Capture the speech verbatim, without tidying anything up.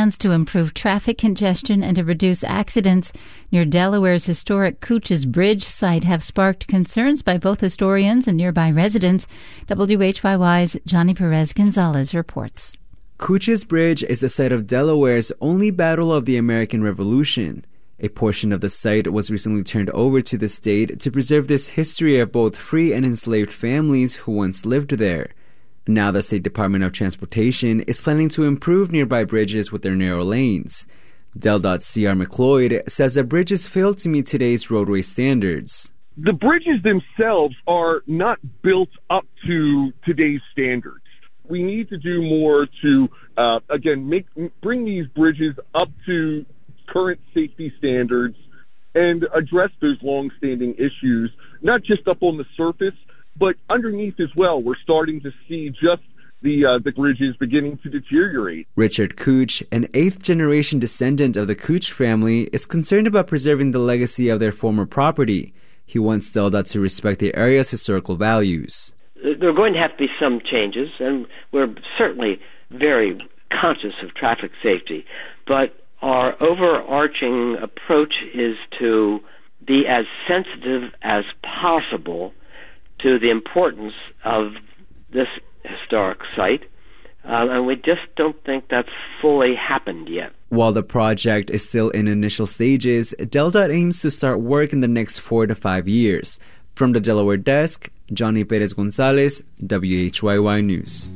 plans to improve traffic congestion and to reduce accidents near Delaware's historic Couches Bridge site have sparked concerns by both historians and nearby residents. W H Y Y's Johnny Perez-Gonzalez reports. Couches Bridge is the site of Delaware's only battle of the American Revolution. A portion of the site was recently turned over to the state to preserve this history of both free and enslaved families who once lived there. Now the State Department of Transportation is planning to improve nearby bridges with their narrow lanes. DelDOT C R McLeod says the bridges fail to meet today's roadway standards. The bridges themselves are not built up to today's standards. We need to do more to, uh, again, make bring these bridges up to current safety standards and address those long-standing issues, not just up on the surface, but underneath as well. We're starting to see just the uh, the bridges beginning to deteriorate. Richard Couch, an eighth-generation descendant of the Couch family, is concerned about preserving the legacy of their former property. He wants DelDOT to respect the area's historical values. There are going to have to be some changes, and we're certainly very conscious of traffic safety, but our overarching approach is to be as sensitive as possible to the importance of this historic site, uh, and we just don't think that's fully happened yet. While the project is still in initial stages, DelDOT aims to start work in the next four to five years. From the Delaware desk, Johnny Perez-Gonzalez, W H Y Y News.